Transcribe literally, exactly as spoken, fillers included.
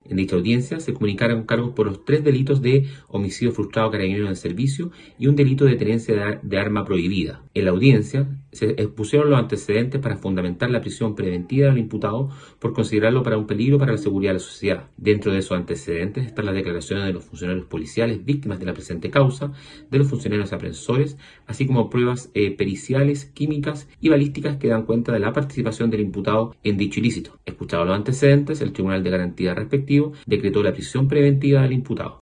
En dicha audiencia se comunicaron cargos por los tres delitos de homicidio frustrado carabinero en servicio y un delito de tenencia de, ar de arma prohibida. En la audiencia se expusieron los antecedentes para fundamentar la prisión preventiva del imputado por considerarlo para un peligro para la seguridad de la sociedad. Dentro de esos antecedentes están las declaraciones de los funcionarios policiales víctimas de la presente causa, de los funcionarios aprensores, así como pruebas eh, periciales, químicas y balísticas que dan cuenta de la participación del imputado en dicho ilícito. Escuchados los antecedentes, el Tribunal de Garantía respectivo decretó la prisión preventiva del imputado.